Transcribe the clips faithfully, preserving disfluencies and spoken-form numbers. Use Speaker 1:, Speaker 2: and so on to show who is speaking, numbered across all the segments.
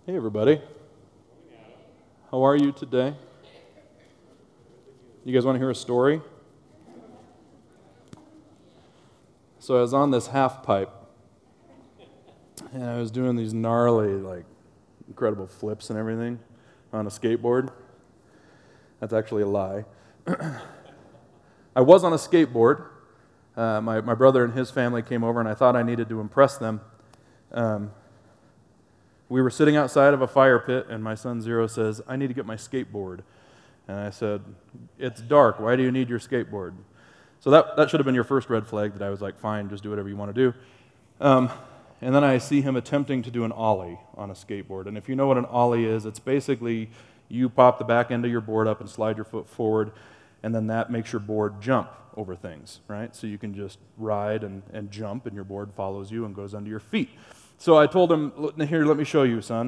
Speaker 1: Hey everybody, how are you today? You guys want to hear a story? So I was on this half pipe, and I was doing these gnarly, like, incredible flips and everything on a skateboard. That's actually a lie. I was on a skateboard. Uh, my, my brother and his family came over, and I thought I needed to impress them. Um, we were sitting outside of a fire pit, and my son Zero says, "I need to get my skateboard." And I said, "It's dark. Why do you need your skateboard?" So that, that should have been your first red flag that I was like, fine, just do whatever you want to do. Um, and then I see him attempting to do an ollie on a skateboard. And if you know what an ollie is, it's basically you pop the back end of your board up and slide your foot forward, and then that makes your board jump over things, right? So you can just ride and, and jump, and your board follows you and goes under your feet. So I told him, "Here, let me show you, son."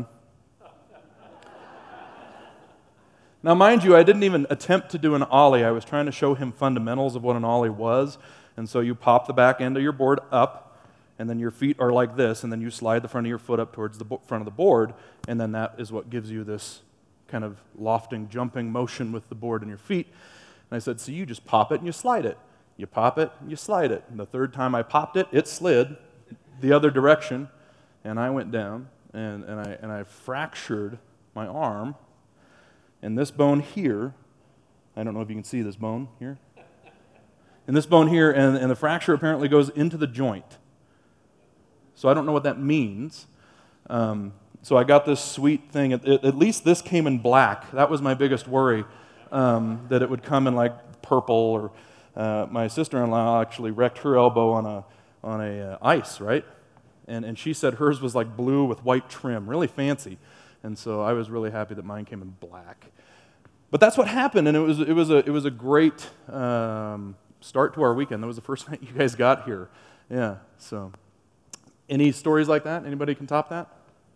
Speaker 1: Now, mind you, I didn't even attempt to do an ollie. I was trying to show him fundamentals of what an ollie was. And so you pop the back end of your board up, and then your feet are like this, and then you slide the front of your foot up towards the bo- front of the board, and then that is what gives you this kind of lofting, jumping motion with the board and your feet. And I said, so you just pop it and you slide it. You pop it and you slide it. And the third time I popped it, it slid the other direction, and I went down, and, and, I, and I fractured my arm. And this bone here, I don't know if you can see this bone here. And this bone here, and, and the fracture apparently goes into the joint. So I don't know what that means. Um, so I got this sweet thing. At, at least this came in black. That was my biggest worry, um, that it would come in like purple. Or uh, my sister-in-law actually wrecked her elbow on a on a uh, ice, right? And and she said hers was like blue with white trim, really fancy. And so I was really happy that mine came in black. But that's what happened, and it was it was a it was a great um, start to our weekend. That was the first night you guys got here. Yeah. So, any stories like that? Anybody can top that?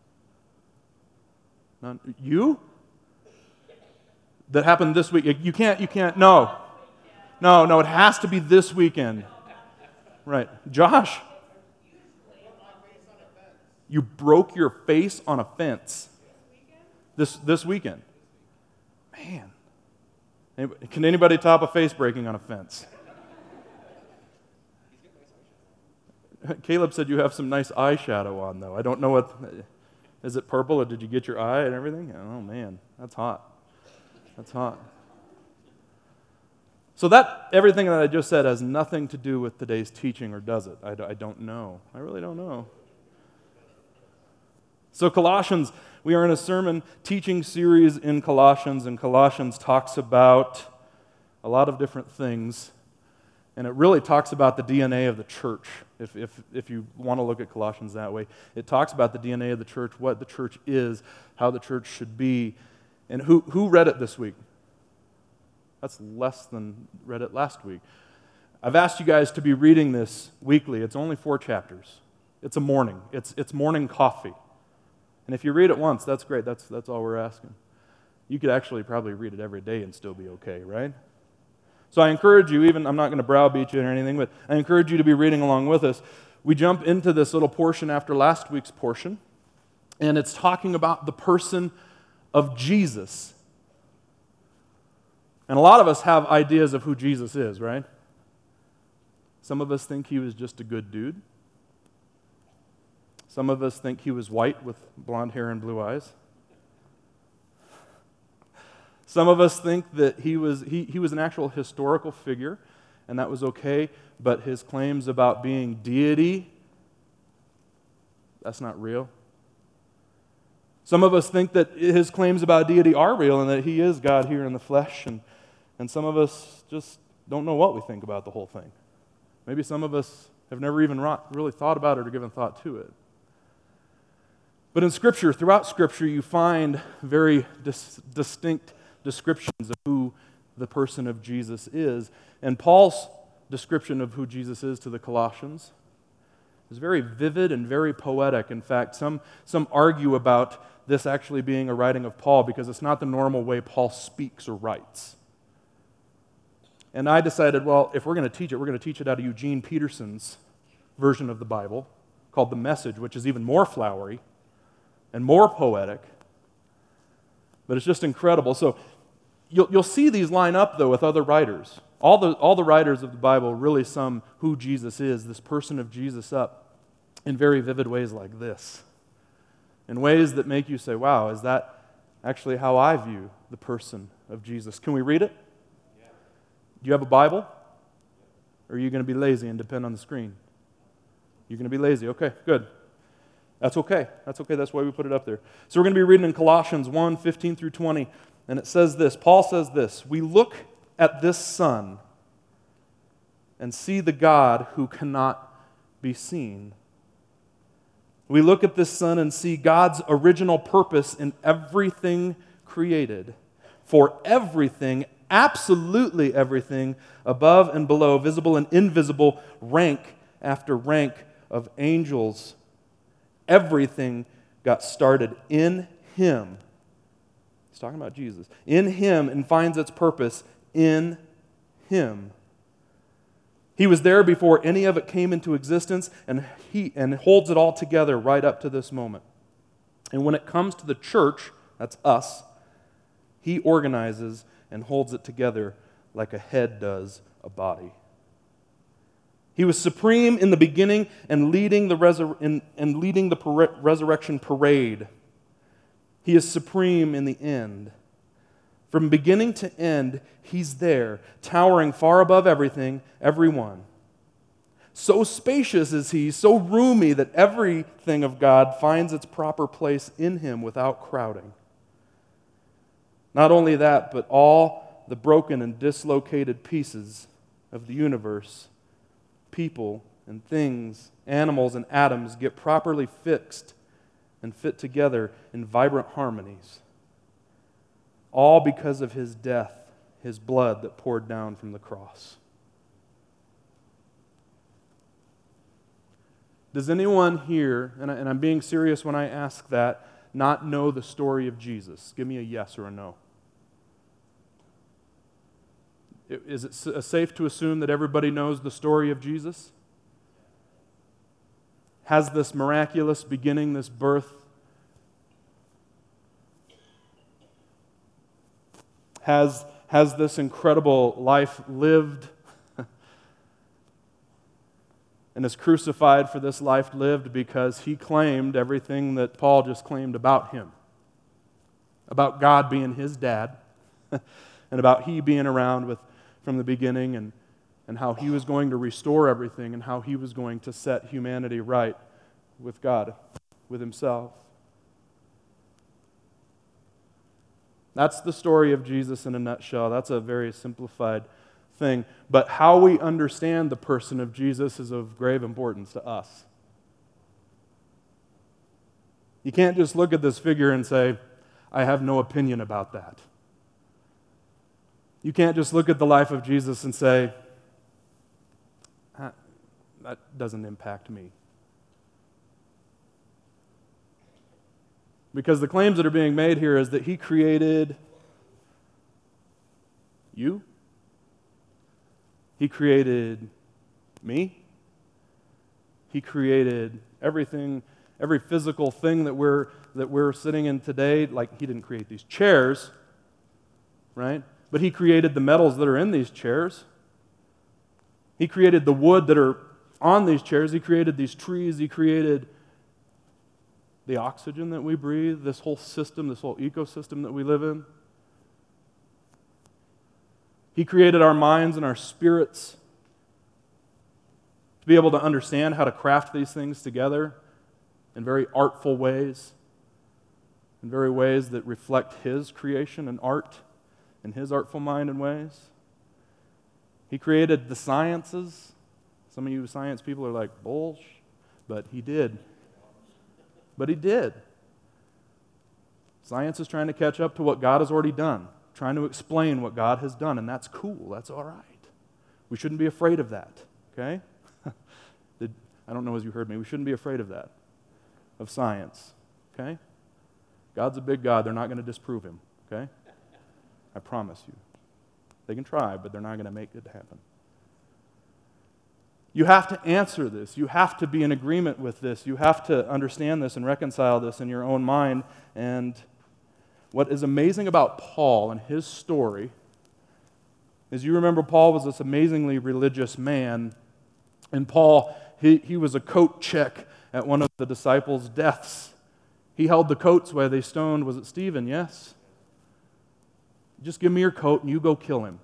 Speaker 1: None? You? That happened this week? You can't. You can't. No. No. No. It has to be this weekend. Right. Josh. You broke your face on a fence. This this weekend. Man. Can anybody top a face breaking on a fence? Caleb said you have some nice eyeshadow on, though. I don't know what... Is it purple, or did you get your eye and everything? Oh, man. That's hot. That's hot. So that, everything that I just said has nothing to do with today's teaching, or does it? I, I don't know. I really don't know. So Colossians, we are in a sermon teaching series in Colossians, and Colossians talks about a lot of different things, and it really talks about the D N A of the church, if, if, if you want to look at Colossians that way. It talks about the D N A of the church, what the church is, how the church should be, and who, who read it this week? That's less than read it last week. I've asked you guys to be reading this weekly. It's only four chapters. It's a morning. It's, it's morning coffee. And if you read it once, that's great. That's that's all we're asking. You could actually probably read it every day and still be okay, right? So I encourage you, even, I'm not going to browbeat you or anything, but I encourage you to be reading along with us. We jump into this little portion after last week's portion, and it's talking about the person of Jesus. And a lot of us have ideas of who Jesus is, right? Some of us think he was just a good dude. Some of us think he was white with blonde hair and blue eyes. Some of us think that he was he, he was an actual historical figure, and that was okay, but his claims about being deity, that's not real. Some of us think that his claims about deity are real and that he is God here in the flesh, and, and some of us just don't know what we think about the whole thing. Maybe some of us have never even really thought about it or given thought to it. But in Scripture, throughout Scripture, you find very dis- distinct descriptions of who the person of Jesus is. And Paul's description of who Jesus is to the Colossians is very vivid and very poetic. In fact, some, some argue about this actually being a writing of Paul because it's not the normal way Paul speaks or writes. And I decided, well, if we're going to teach it, we're going to teach it out of Eugene Peterson's version of the Bible called The Message, which is even more flowery. and more poetic. But it's just incredible. So you'll, you'll see these line up, though, with other writers. All the, all the writers of the Bible really sum who Jesus is, this person of Jesus, up in very vivid ways like this. In ways that make you say, wow, is that actually how I view the person of Jesus? Can we read it? Yeah. Do you have a Bible? Or are you going to be lazy and depend on the screen? You're going to be lazy. Okay, good. That's okay. That's okay. That's why we put it up there. So we're going to be reading in Colossians one, fifteen through twenty. And it says this. Paul says this. We look at this Son and see the God who cannot be seen. We look at this Son and see God's original purpose in everything created. For everything, absolutely everything, above and below, visible and invisible, rank after rank of angels, everything got started in Him. He's talking about Jesus. In Him, and finds its purpose in Him. He was there before any of it came into existence, and He and holds it all together right up to this moment. And when it comes to the church, that's us, He organizes and holds it together like a head does a body. He was supreme in the beginning and leading the, resur- in, and leading the par- resurrection parade. He is supreme in the end. From beginning to end, He's there, towering far above everything, everyone. So spacious is He, so roomy that everything of God finds its proper place in Him without crowding. Not only that, but all the broken and dislocated pieces of the universe, people and things, animals and atoms, get properly fixed and fit together in vibrant harmonies. All because of His death, His blood that poured down from the cross. Does anyone here, and, I, and I'm being serious when I ask that, not know the story of Jesus? Give me a yes or a no. Is it safe to assume that everybody knows the story of Jesus? Has this miraculous beginning, this birth, has, has this incredible life lived and is crucified for this life lived because He claimed everything that Paul just claimed about Him. About God being His dad and about He being around with from the beginning, and, and how He was going to restore everything, and how He was going to set humanity right with God, with Himself. That's the story of Jesus in a nutshell. That's a very simplified thing. But how we understand the person of Jesus is of grave importance to us. You can't just look at this figure and say, I have no opinion about that. You can't just look at the life of Jesus and say, that doesn't impact me. Because the claims that are being made here is that He created you. He created me. He created everything, every physical thing that we're that we're sitting in today. Like, He didn't create these chairs, right? But He created the metals that are in these chairs. He created the wood that are on these chairs. He created these trees. He created the oxygen that we breathe, this whole system, this whole ecosystem that we live in. He created our minds and our spirits to be able to understand how to craft these things together in very artful ways, in very ways that reflect His creation and art in His artful mind and ways. He created the sciences. Some of you science people are like, bullsh, but He did. But He did. Science is trying to catch up to what God has already done, trying to explain what God has done, and that's cool. That's all right. We shouldn't be afraid of that, okay? I don't know as you heard me. We shouldn't be afraid of that, of science, okay? God's a big God. They're not going to disprove Him, okay? I promise you. They can try, but they're not going to make it happen. You have to answer this. You have to be in agreement with this. You have to understand this and reconcile this in your own mind. And what is amazing about Paul and his story is, you remember Paul was this amazingly religious man, and Paul, he, he was a coat check at one of the disciples' deaths. He held the coats while they stoned, was it Stephen? Yes? Just give me your coat and you go kill him.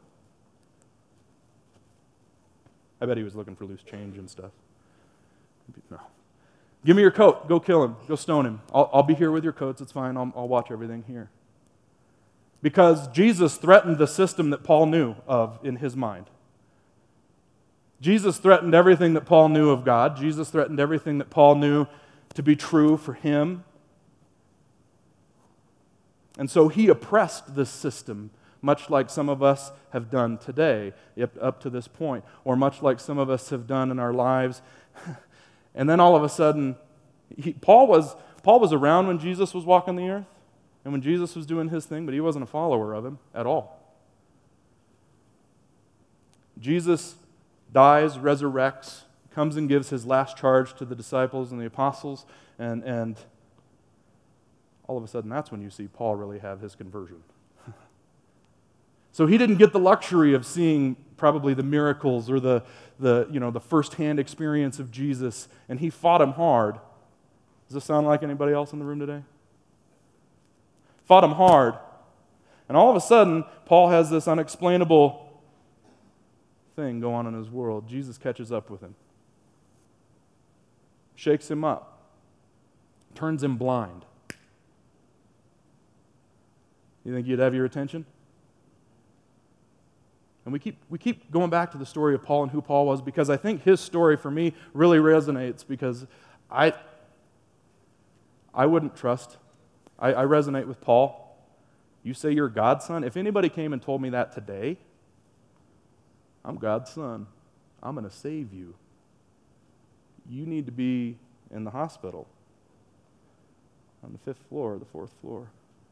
Speaker 1: I bet he was looking for loose change and stuff. No. Give me your coat. Go kill him. Go stone him. I'll, I'll be here with your coats. It's fine. I'll, I'll watch everything here. Because Jesus threatened the system that Paul knew of in his mind. Jesus threatened everything that Paul knew of God. Jesus threatened everything that Paul knew to be true for him. And so he oppressed this system, much like some of us have done today, up to this point, or much like some of us have done in our lives. And then all of a sudden, he, Paul was Paul was around when Jesus was walking the earth, and when Jesus was doing his thing, but he wasn't a follower of him at all. Jesus dies, resurrects, comes and gives his last charge to the disciples and the apostles, and, and all of a sudden, that's when you see Paul really have his conversion. So he didn't get the luxury of seeing probably the miracles or the, the, you know, the firsthand experience of Jesus, and he fought him hard. Does this sound like anybody else in the room today? Fought him hard. And all of a sudden, Paul has this unexplainable thing go on in his world. Jesus catches up with him, shakes him up, turns him blind. You think you'd have your attention? And we keep we keep going back to the story of Paul and who Paul was, because I think his story for me really resonates, because I I wouldn't trust. I, I resonate with Paul. You say you're God's son? If anybody came and told me that today, I'm God's son. I'm going to save you. You need to be in the hospital on the fifth floor, the fourth floor.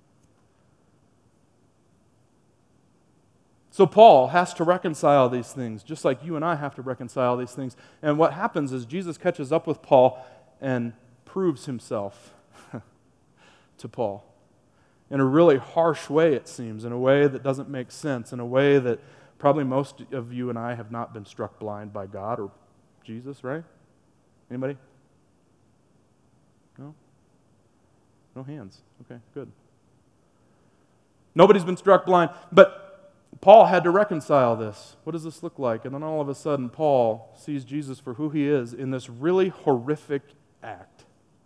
Speaker 1: So Paul has to reconcile these things, just like you and I have to reconcile these things. And what happens is Jesus catches up with Paul and proves himself to Paul in a really harsh way, it seems, in a way that doesn't make sense, in a way that probably most of you and I have not been struck blind by God or Jesus, right? Anybody? No? No hands. Okay, good. Nobody's been struck blind, but Paul had to reconcile this. What does this look like? And then all of a sudden, Paul sees Jesus for who he is in this really horrific act.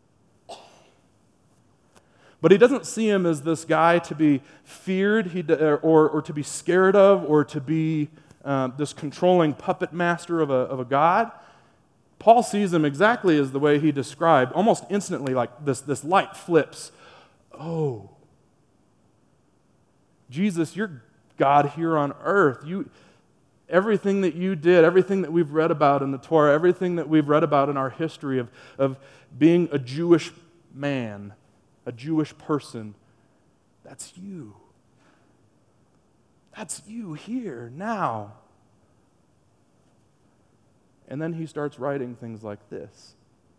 Speaker 1: But he doesn't see him as this guy to be feared he, or, or to be scared of, or to be um, this controlling puppet master of a, of a God. Paul sees him exactly as the way he described, almost instantly, like this, this light flips. Oh, Jesus, you're God here on earth. You, everything that you did, everything that we've read about in the Torah, everything that we've read about in our history of, of being a Jewish man, a Jewish person, that's you. That's you here, now. And then he starts writing things like this.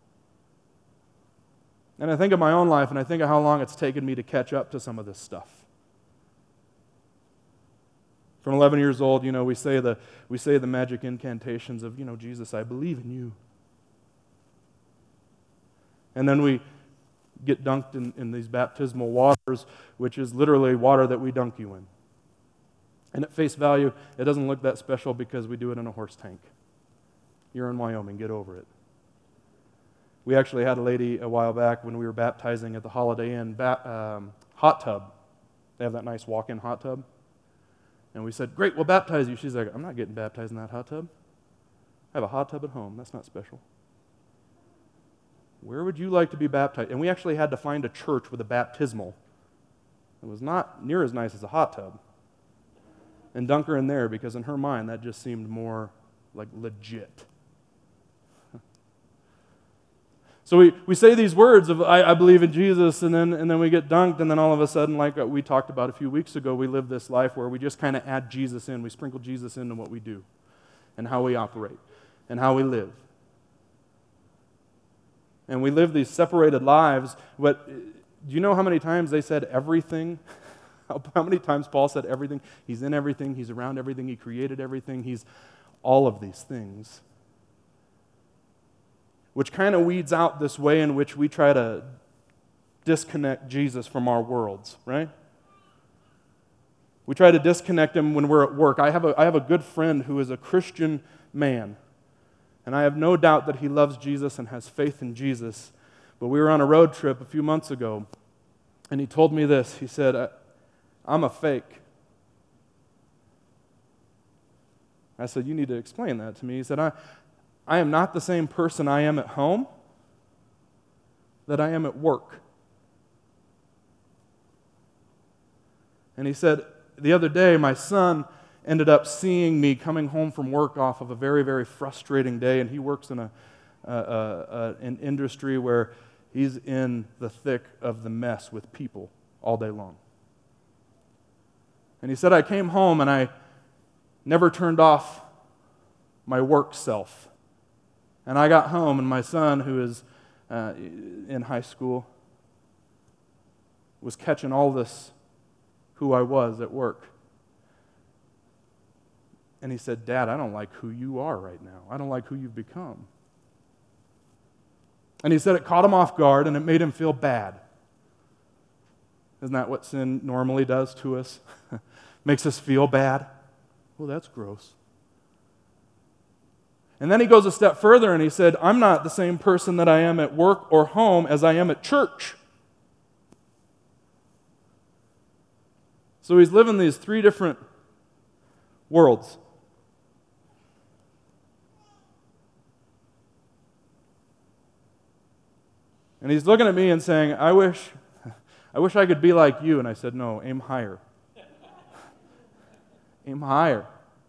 Speaker 1: And I think of my own life, and I think of how long it's taken me to catch up to some of this stuff. From eleven years old, you know, we say the we say the magic incantations of, you know, Jesus, I believe in you. And then we get dunked in, in these baptismal waters, which is literally water that we dunk you in. And at face value, it doesn't look that special because we do it in a horse tank. You're in Wyoming, get over it. We actually had a lady a while back when we were baptizing at the Holiday Inn ba- um, hot tub. They have that nice walk-in hot tub. And we said, great, we'll baptize you. She's like, I'm not getting baptized in that hot tub. I have a hot tub at home. That's not special. Where would you like to be baptized? And we actually had to find a church with a baptismal. It was not near as nice as a hot tub. And dunk her in there, because in her mind, that just seemed more like legit. So we, we say these words of, I, I believe in Jesus, and then and then we get dunked, and then all of a sudden, like we talked about a few weeks ago, we live this life where we just kind of add Jesus in. We sprinkle Jesus into what we do and how we operate. and how we live. And we live these separated lives. But do you know how many times they said everything? How many times Paul said everything? He's in everything. He's around everything. He created everything. He's all of these things. Which kind of weeds out this way in which we try to disconnect Jesus from our worlds, right? We try to disconnect him when we're at work. I have a, I have a good friend who is a Christian man, and I have no doubt that he loves Jesus and has faith in Jesus. But we were on a road trip a few months ago, and he told me this. He said, I'm a fake. I said, you need to explain that to me. He said, I, I am not the same person I am at home that I am at work. And he said, the other day, my son ended up seeing me coming home from work off of a very, very frustrating day, and he works in a, a, a, a an industry where he's in the thick of the mess with people all day long. And he said, I came home and I never turned off my work self. And I got home, and my son, who is uh, in high school, was catching all this who I was at work. And he said, Dad, I don't like who you are right now. I don't like who you've become. And he said it caught him off guard, and it made him feel bad. Isn't that what sin normally does to us? Makes us feel bad. Well, that's gross. And then he goes a step further and he said, I'm not the same person that I am at work or home as I am at church. So he's living these three different worlds. And he's looking at me and saying, I wish, I wish I could be like you. And I said, no, aim higher. Aim higher.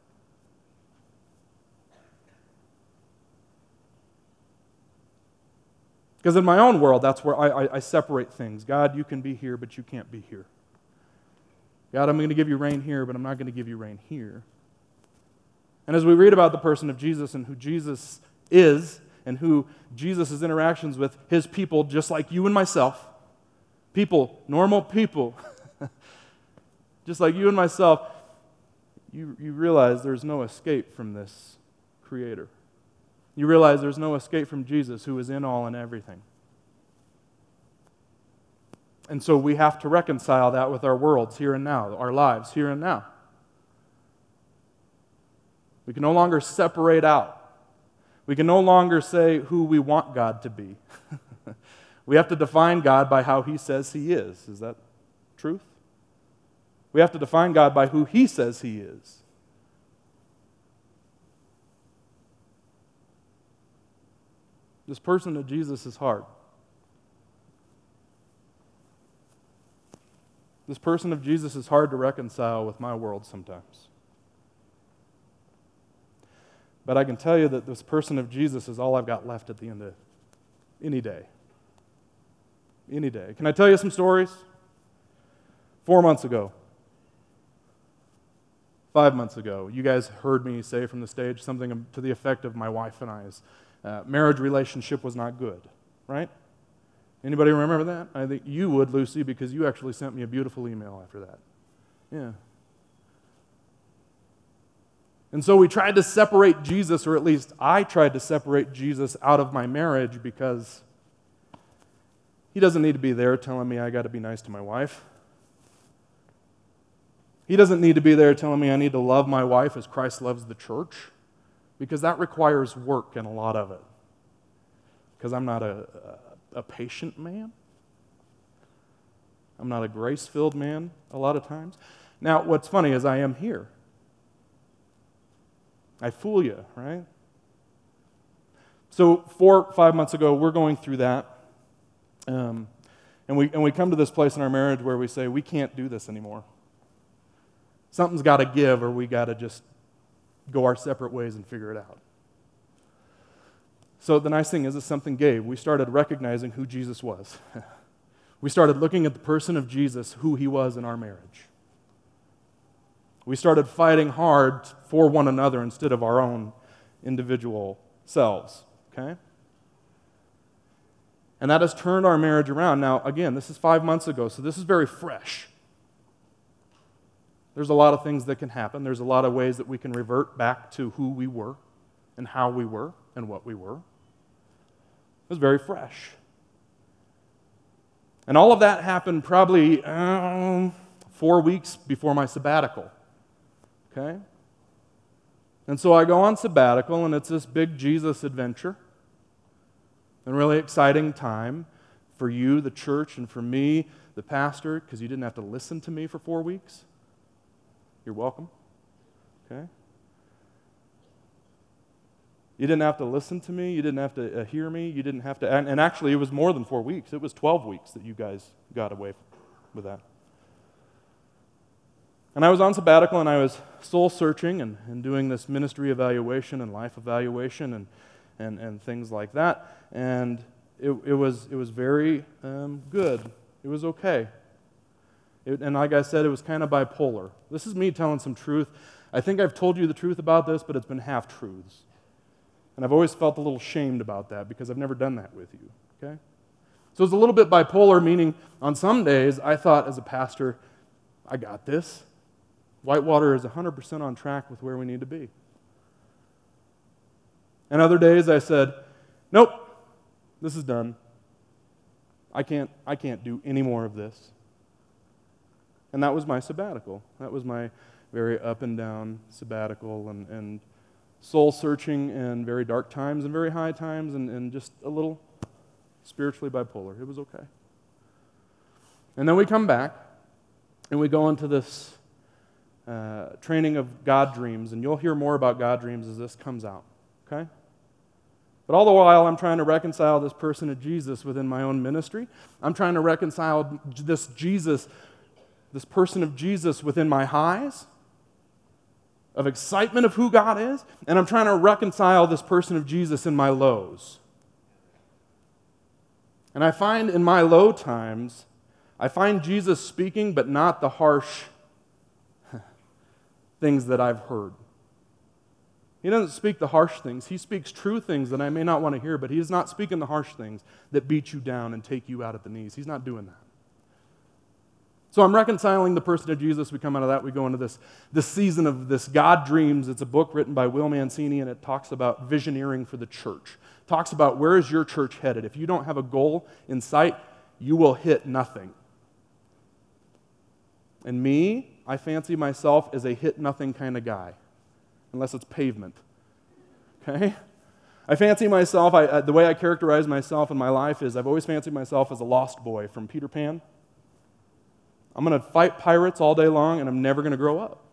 Speaker 1: Because in my own world, that's where I, I, I separate things. God, you can be here, but you can't be here. God, I'm going to give you rain here, but I'm not going to give you rain here. And as we read about the person of Jesus and who Jesus is, and who Jesus' interactions with his people, just like you and myself, people, normal people, just like you and myself, you, you realize there's no escape from this Creator. You realize there's no escape from Jesus, who is in all and everything. And so we have to reconcile that with our worlds here and now, our lives here and now. We can no longer separate out. We can no longer say who we want God to be. We have to define God by how He says He is. Is that truth? We have to define God by who He says He is. This person of Jesus is hard. This person of Jesus is hard to reconcile with my world sometimes. But I can tell you that this person of Jesus is all I've got left at the end of any day. Any day. Can I tell you some stories? Four months ago, five months ago, you guys heard me say from the stage something to the effect of my wife and I's uh, marriage relationship was not good, right? Anybody remember that? I think you would, Lucy, because you actually sent me a beautiful email after that. Yeah. And so we tried to separate Jesus, or at least I tried to separate Jesus out of my marriage because He doesn't need to be there telling me I got to be nice to my wife. He doesn't need to be there telling me I need to love my wife as Christ loves the church, because that requires work and a lot of it. Because I'm not a, a, a patient man. I'm not a grace-filled man a lot of times. Now, what's funny is I am here. I fool you, right? So four, five months ago, we're going through that. Um, and we and we come to this place in our marriage where we say, we can't do this anymore. Something's got to give, or we got to just go our separate ways and figure it out. So the nice thing is that something gave. We started recognizing who Jesus was. We started looking at the person of Jesus, who He was in our marriage. We started fighting hard for one another instead of our own individual selves, okay? And that has turned our marriage around. Now, again, this is five months ago, so this is very fresh. There's a lot of things that can happen. There's a lot of ways that we can revert back to who we were and how we were and what we were. It was very fresh. And all of that happened probably um, four weeks before my sabbatical, okay? And so I go on sabbatical, and it's this big Jesus adventure, and really exciting time for you, the church, and for me, the pastor, because you didn't have to listen to me for four weeks. You're welcome, okay? You didn't have to listen to me. You didn't have to uh, hear me. You didn't have to, and, and actually it was more than four weeks. It was twelve weeks that you guys got away with that. And I was on sabbatical, and I was soul searching and, and doing this ministry evaluation and life evaluation and and, and things like that. And it, it was it was very um, good. It was okay. It, and like I said, it was kind of bipolar. This is me telling some truth. I think I've told you the truth about this, but it's been half-truths. And I've always felt a little shamed about that because I've never done that with you, okay? So it's a little bit bipolar, meaning on some days I thought as a pastor, I got this. Whitewater is one hundred percent on track with where we need to be. And other days I said, nope, this is done. I can't, I can't do any more of this. And that was my sabbatical. That was my very up and down sabbatical and, and soul-searching and very dark times and very high times and, and just a little spiritually bipolar. It was okay. And then we come back and we go into this uh, training of God dreams, and you'll hear more about God dreams as this comes out, okay? But all the while, I'm trying to reconcile this person of Jesus within my own ministry. I'm trying to reconcile this Jesus, this person of Jesus within my highs of excitement of who God is, and I'm trying to reconcile this person of Jesus in my lows. And I find in my low times, I find Jesus speaking, but not the harsh things that I've heard. He doesn't speak the harsh things. He speaks true things that I may not want to hear, but he is not speaking the harsh things that beat you down and take you out at the knees. He's not doing that. So I'm reconciling the person of Jesus. We come out of that. We go into this, this season of this God Dreams. It's a book written by Will Mancini, and it talks about visioneering for the church. It talks about where is your church headed. If you don't have a goal in sight, you will hit nothing. And me, I fancy myself as a hit-nothing kind of guy, unless it's pavement. Okay? I fancy myself, I, uh, the way I characterize myself in my life is I've always fancied myself as a lost boy from Peter Pan. I'm going to fight pirates all day long, and I'm never going to grow up.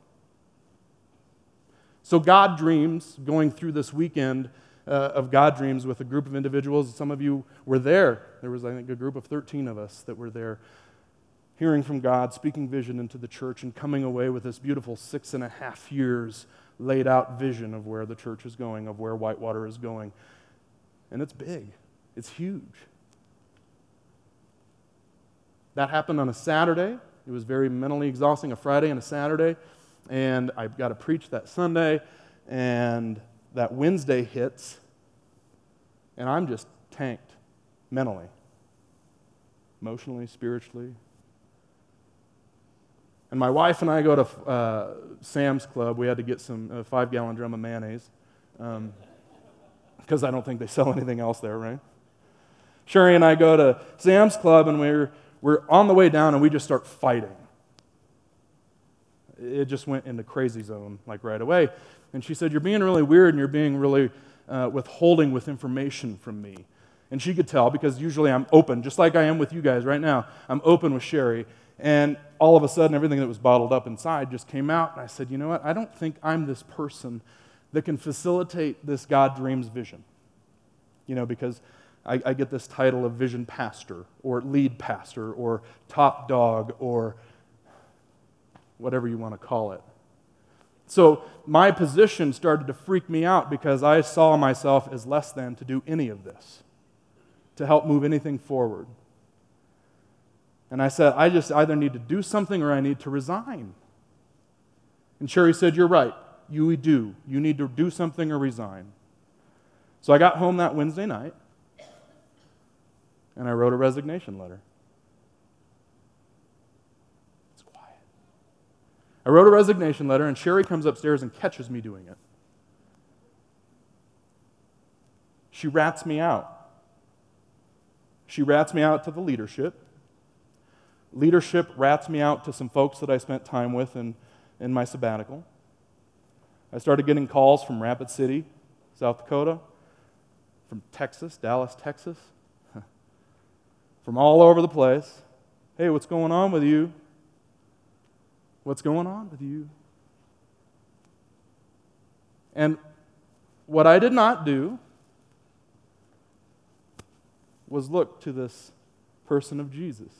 Speaker 1: So God Dreams, going through this weekend uh, of God Dreams with a group of individuals, some of you were there. There was, I think, a group of thirteen of us that were there, hearing from God, speaking vision into the church, and coming away with this beautiful six and a half years laid out vision of where the church is going, of where Whitewater is going. And it's big. It's huge. That happened on a Saturday. It was very mentally exhausting, a Friday and a Saturday, and I got to preach that Sunday, and that Wednesday hits, and I'm just tanked mentally, emotionally, spiritually. And my wife and I go to uh, Sam's Club. We had to get some uh, five-gallon drum of mayonnaise, because um, I don't think they sell anything else there, right? Sherry and I go to Sam's Club, and we're We're on the way down, and we just start fighting. It just went into crazy zone, like right away. And she said, you're being really weird, and you're being really uh, withholding with information from me. And she could tell, because usually I'm open, just like I am with you guys right now. I'm open with Sherry. And all of a sudden, everything that was bottled up inside just came out. And I said, you know what? I don't think I'm this person that can facilitate this God Dreams vision. You know, because I, I get this title of vision pastor or lead pastor or top dog or whatever you want to call it. So my position started to freak me out because I saw myself as less than to do any of this, to help move anything forward. And I said, I just either need to do something or I need to resign. And Sherry said, you're right. You do. You need to do something or resign. So I got home that Wednesday night, and I wrote a resignation letter. It's quiet. I wrote a resignation letter, and Sherry comes upstairs and catches me doing it. She rats me out. She rats me out to the leadership. Leadership rats me out to some folks that I spent time with in, in my sabbatical. I started getting calls from Rapid City, South Dakota, from Texas, Dallas, Texas, from all over the place. Hey, what's going on with you? What's going on with you? And what I did not do was look to this person of Jesus.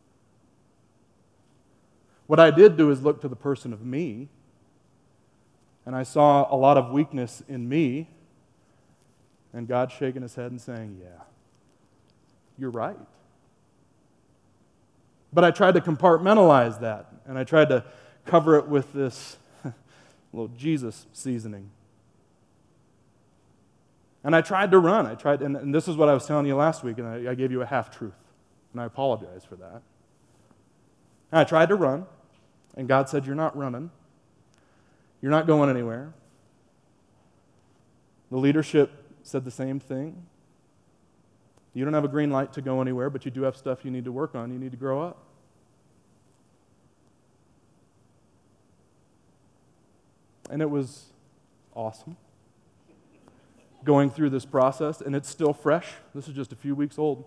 Speaker 1: What I did do is look to the person of me, and I saw a lot of weakness in me, and God shaking his head and saying, yeah, you're right. But I tried to compartmentalize that, and I tried to cover it with this little Jesus seasoning. And I tried to run. I tried, and, and this is what I was telling you last week, and I, I gave you a half-truth, and I apologize for that. And I tried to run, and God said, you're not running. You're not going anywhere. The leadership said the same thing. You don't have a green light to go anywhere, but you do have stuff you need to work on. You need to grow up. And it was awesome going through this process, and it's still fresh. This is just a few weeks old.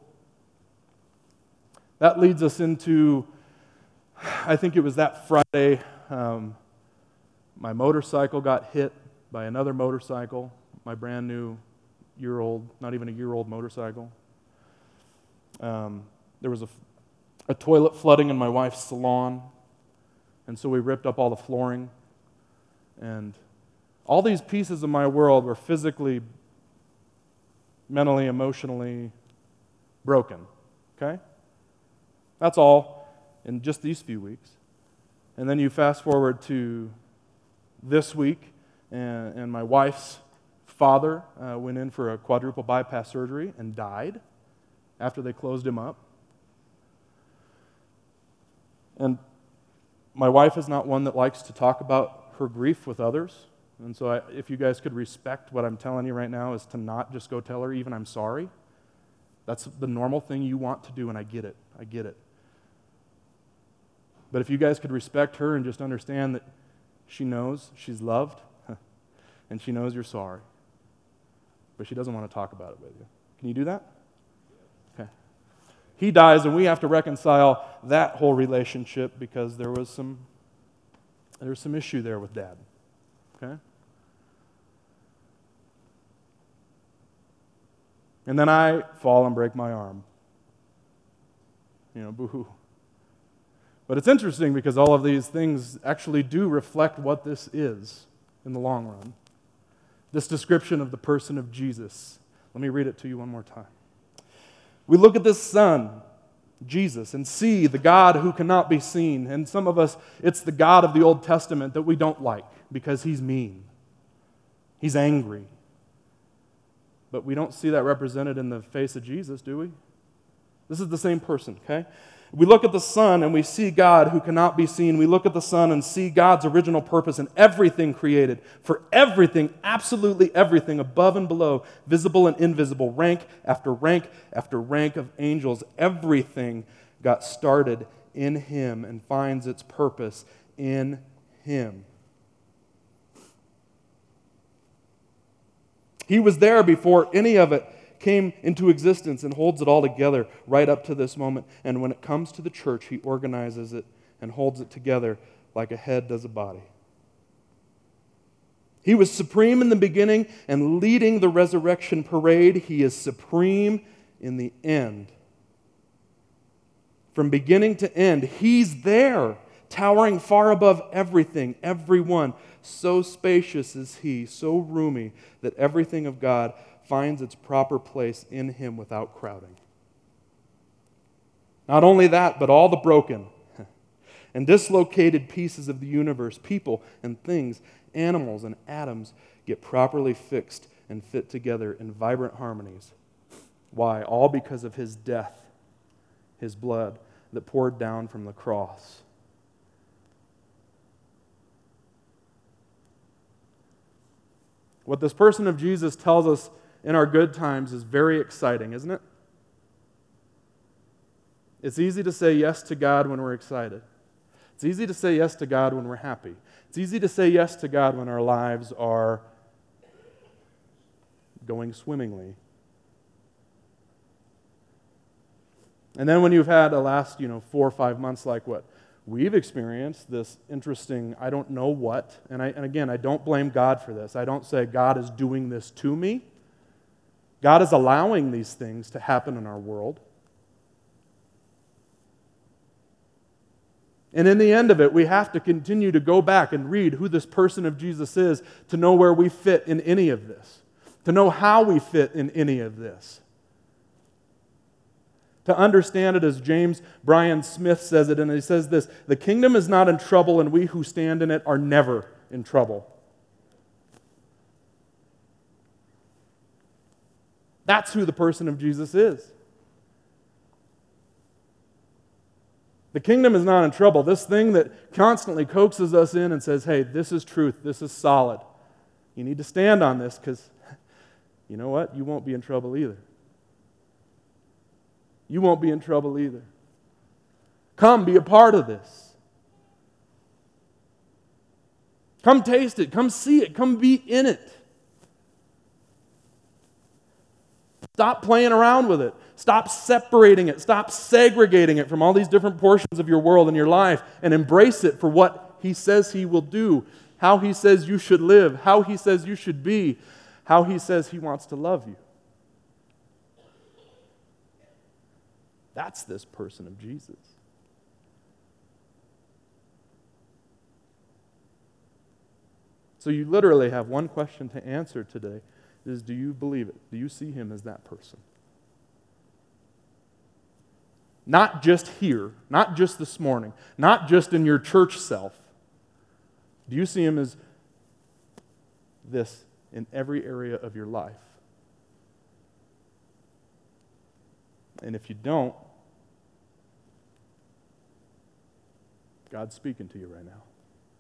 Speaker 1: That leads us into, I think it was that Friday, um, my motorcycle got hit by another motorcycle, my brand new year-old, not even a year-old motorcycle. Um, there was a, a toilet flooding in my wife's salon, and so we ripped up all the flooring. And all these pieces of my world were physically, mentally, emotionally broken, okay? That's all in just these few weeks. And then you fast forward to this week, and, and my wife's father uh, went in for a quadruple bypass surgery and died after they closed him up. And my wife is not one that likes to talk about her grief with others. And so I, if you guys could respect what I'm telling you right now is to not just go tell her even I'm sorry. That's the normal thing you want to do, and I get it. I get it. But if you guys could respect her and just understand that she knows she's loved and she knows you're sorry, but she doesn't want to talk about it with you. Can you do that? Okay. He dies, and we have to reconcile that whole relationship because there was some there was some issue there with Dad. Okay? And then I fall and break my arm. You know, boo-hoo. But it's interesting because all of these things actually do reflect what this is in the long run. This description of the person of Jesus. Let me read it to you one more time. We look at this Son, Jesus, and see the God who cannot be seen. And some of us, it's the God of the Old Testament that we don't like because he's mean. He's angry. But we don't see that represented in the face of Jesus, do we? This is the same person, okay? We look at the Son and we see God who cannot be seen. We look at the Son and see God's original purpose in everything created, for everything, absolutely everything, above and below, visible and invisible, rank after rank after rank of angels. Everything got started in Him and finds its purpose in Him. He was there before any of it came into existence and holds it all together right up to this moment. And when it comes to the church, He organizes it and holds it together like a head does a body. He was supreme in the beginning and leading the resurrection parade. He is supreme in the end. From beginning to end, He's there, towering far above everything, everyone. So spacious is He, so roomy that everything of God finds its proper place in Him without crowding. Not only that, but all the broken and dislocated pieces of the universe, people and things, animals and atoms, get properly fixed and fit together in vibrant harmonies. Why? All because of his death, his blood that poured down from the cross. What this person of Jesus tells us in our good times is very exciting, isn't it? It's easy to say yes to God when we're excited. It's easy to say yes to God when we're happy. It's easy to say yes to God when our lives are going swimmingly. And then when you've had the last, you know, four or five months like what we've experienced, this interesting, I don't know what, and, I, and again, I don't blame God for this. I don't say God is doing this to me. God is allowing these things to happen in our world. And in the end of it, we have to continue to go back and read who this person of Jesus is to know where we fit in any of this, to know how we fit in any of this. To understand it as James Bryan Smith says it, and he says this, the kingdom is not in trouble, and we who stand in it are never in trouble. That's who the person of Jesus is. The kingdom is not in trouble. This thing that constantly coaxes us in and says, hey, this is truth, this is solid. You need to stand on this because, you know what? You won't be in trouble either. You won't be in trouble either. Come, be a part of this. Come taste it. Come see it. Come be in it. Stop playing around with it. Stop separating it. Stop segregating it from all these different portions of your world and your life and embrace it for what He says He will do, how He says you should live, how He says you should be, how He says He wants to love you. That's this person of Jesus. So you literally have one question to answer today, is do you believe it? Do you see Him as that person? Not just here, not just this morning, not just in your church self. Do you see Him as this in every area of your life? And if you don't, God's speaking to you right now.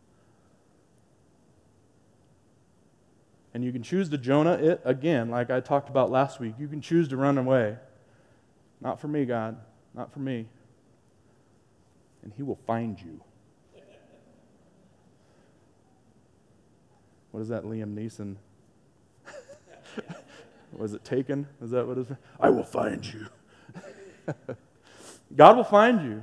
Speaker 1: And you can choose to Jonah it again, like I talked about last week. You can choose to run away. Not for me, God. Not for me. And He will find you. What is that, Liam Neeson? Was it Taken? Is that what it is? I will find you. God will find you.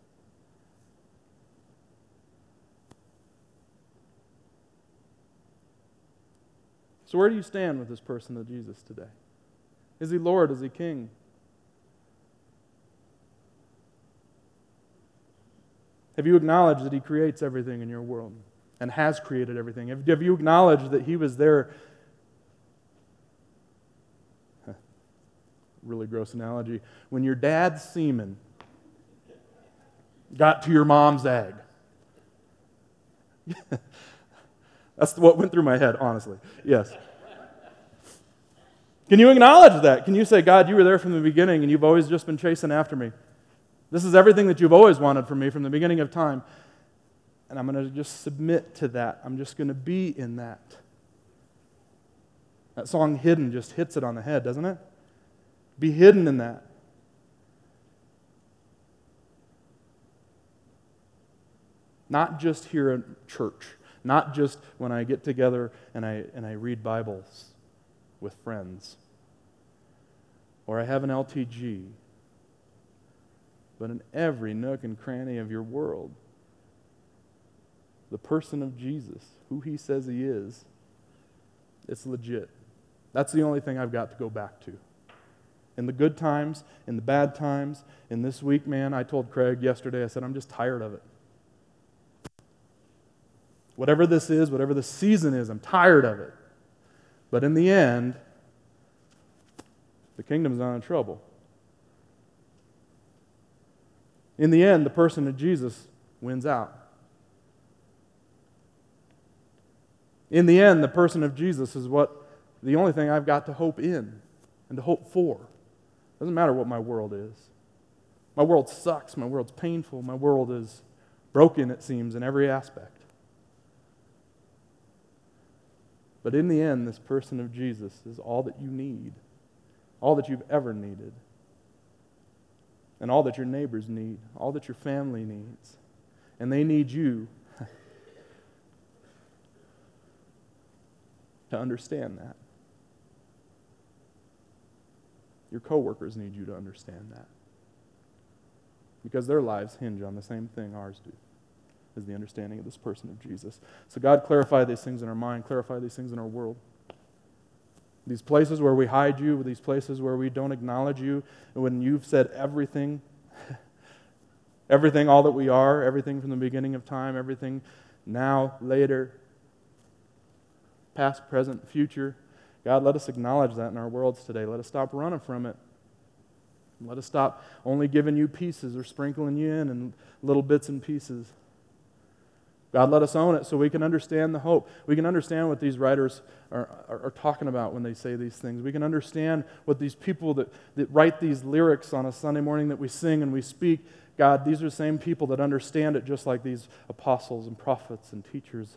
Speaker 1: So where do you stand with this person of Jesus today? Is He Lord? Is He King? Have you acknowledged that He creates everything in your world and has created everything? Have, have you acknowledged that He was there? Really gross analogy. When your dad's semen got to your mom's egg. That's what went through my head, honestly. Yes. Can you acknowledge that? Can you say, God, you were there from the beginning and you've always just been chasing after me? This is everything that you've always wanted from me from the beginning of time. And I'm going to just submit to that. I'm just going to be in that. That song, Hidden, just hits it on the head, doesn't it? Be hidden in that. Not just here at church. Not just when I get together and I and I read Bibles with friends. Or I have an L T G. But in every nook and cranny of your world, the person of Jesus, who He says He is, it's legit. That's the only thing I've got to go back to. In the good times, in the bad times, in this week, man, I told Craig yesterday, I said, I'm just tired of it. Whatever this is, whatever the season is, I'm tired of it. But in the end, the kingdom's not in trouble. In the end, the person of Jesus wins out. In the end, the person of Jesus is what the only thing I've got to hope in and to hope for. Doesn't matter what my world is. My world sucks. My world's painful. My world is broken, it seems, in every aspect. But in the end, this person of Jesus is all that you need, all that you've ever needed, and all that your neighbors need, all that your family needs. And they need you to understand that. Your coworkers need you to understand that. Because their lives hinge on the same thing ours do, is the understanding of this person of Jesus. So God, clarify these things in our mind, clarify these things in our world. These places where we hide you, these places where we don't acknowledge you, and when you've said everything, everything, all that we are, everything from the beginning of time, everything now, later, past, present, future. God, let us acknowledge that in our worlds today. Let us stop running from it. Let us stop only giving you pieces or sprinkling you in and little bits and pieces. God, let us own it so we can understand the hope. We can understand what these writers are, are, are talking about when they say these things. We can understand what these people that, that write these lyrics on a Sunday morning that we sing and we speak. God, these are the same people that understand it just like these apostles and prophets and teachers.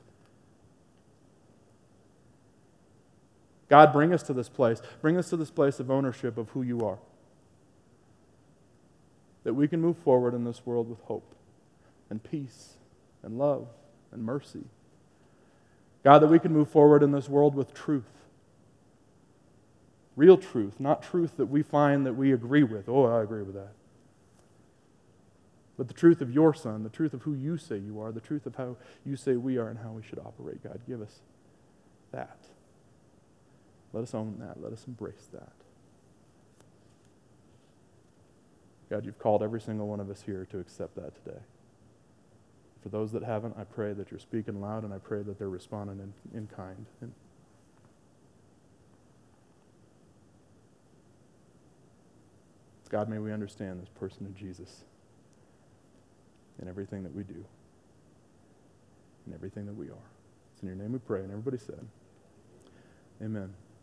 Speaker 1: God, bring us to this place. Bring us to this place of ownership of who you are. That we can move forward in this world with hope and peace and love and mercy. God, that we can move forward in this world with truth. Real truth, not truth that we find that we agree with. Oh, I agree with that. But the truth of your Son, the truth of who you say you are, the truth of how you say we are and how we should operate. God, give us that. Let us own that. Let us embrace that. God, you've called every single one of us here to accept that today. For those that haven't, I pray that you're speaking loud, and I pray that they're responding in, in kind. And God, may we understand this person of Jesus in everything that we do, in everything that we are. It's in your name we pray, and everybody said, amen.